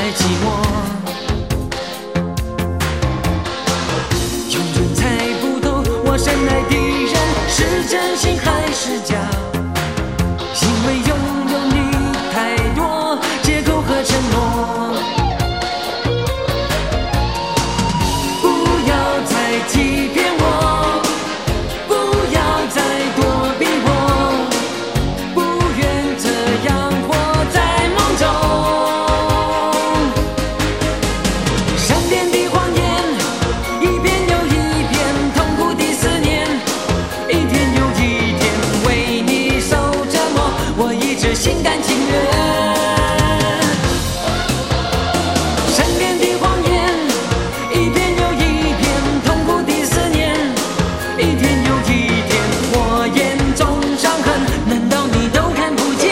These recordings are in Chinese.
来寂寞。有人猜不透我深爱的人是真心还是假，因为拥有你太多借口和承诺。不要再欺骗我，不要再躲避我，不愿这样活在梦中。善变的谎言，一遍又一遍，痛苦的思念，一天又一天，为你受折磨，我一直心甘情愿。善变的谎言，一遍又一遍，痛苦的思念，一天又一天，我眼中伤痕，难道你都看不见？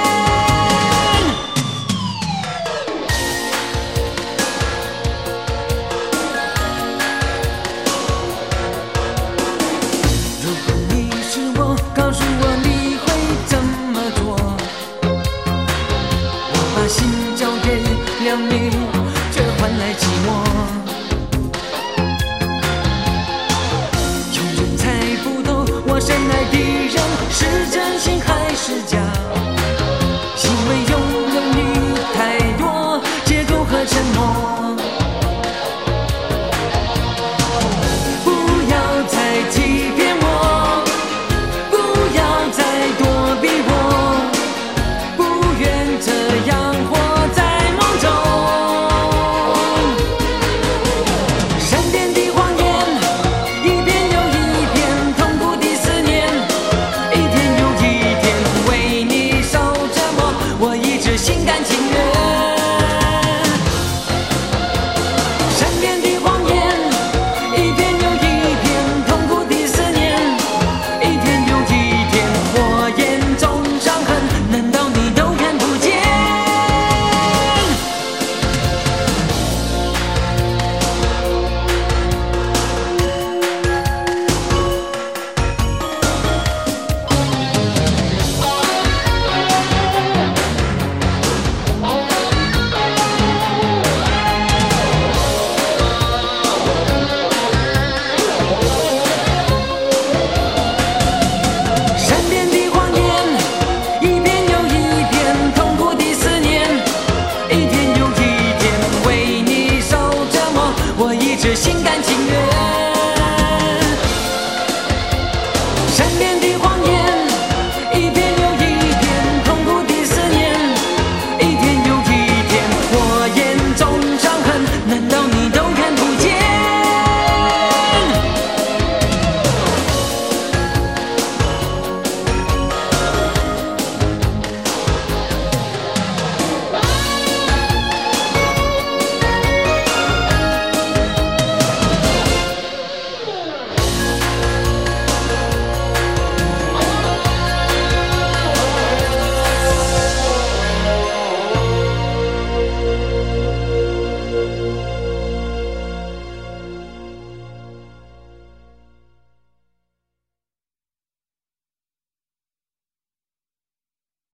如果你是我，告诉我你会怎么做？我把心交给了你，却换来寂寞。有人猜不透我深爱的人是真心